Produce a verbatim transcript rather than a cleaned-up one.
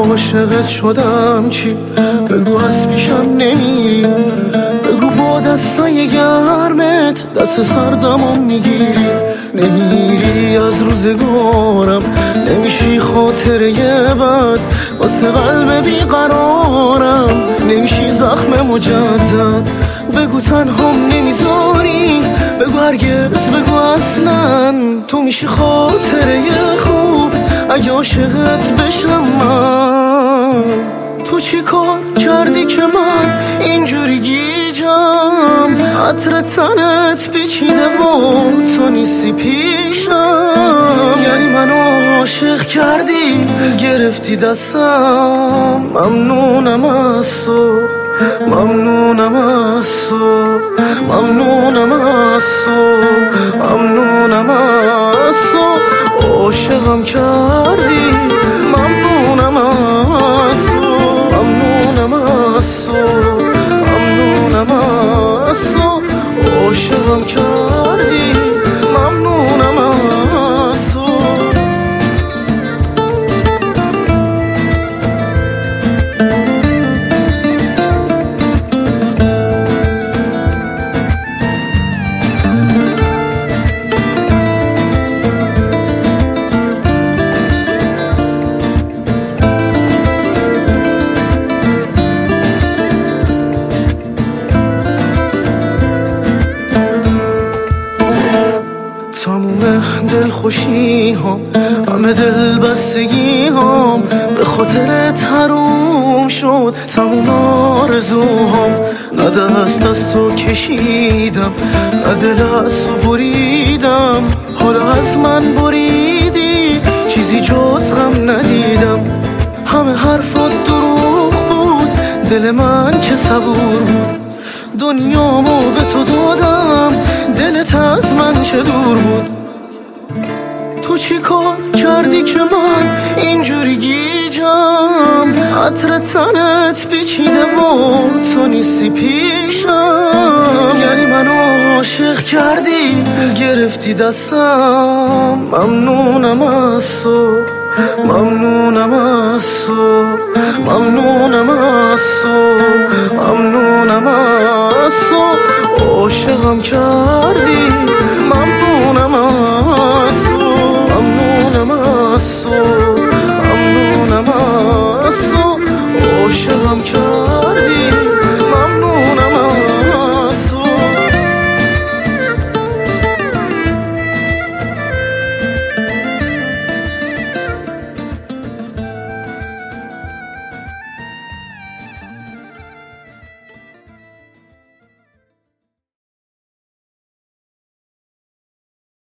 عاشقت شدم چی؟ بگو از پیشم نمیری، بگو با دستای گرمت دست سردمو میگیری. نمیری از روزگارم، نمیشی خاطره بد واسه قلب بیقرارم، نمیشی زخم مجدد. بگو تنهام نمیذاری، بگو هرگز، بگو اصلا. تو میشی خاطره خوب اگه عاشقت بشم من. تو چی کار کردی که من اینجوری گیجم؟ عطر تنت پیچیده و تو نیستی پیشم. یعنی منو عاشق کردی، گرفتی دستم. ممنونم از تو، ممنونم از تو، ممنونم از تو، ممنونم از تو. عاشقم کردی، ممنونم از تو، ممنونم از تو، ممنونم از تو. عاشقم کردی، ممنونم از تو. تموم دل خوشی هم، همه دل بستگی هم به خاطرت حروم شد. تموم آرزوهام نه دست از تو کشیدم، نه دل از تو بریدم. حالا از من بریدی، چیزی جز غم ندیدم. همه حرفات دروغ بود، دل من که صبور بود. دنیامو به تو دادم، دلت از من چه دور بود. تو چی کار کردی که من اینجوری گیجم؟ عطر تنت پیچیده و تو نیستی پیشم. یعنی منو عاشق کردی، گرفتی دستم. ممنونم از تو، ممنونم از تو، ممنونم از تو، ممنونم از تو. عاشقم کردی.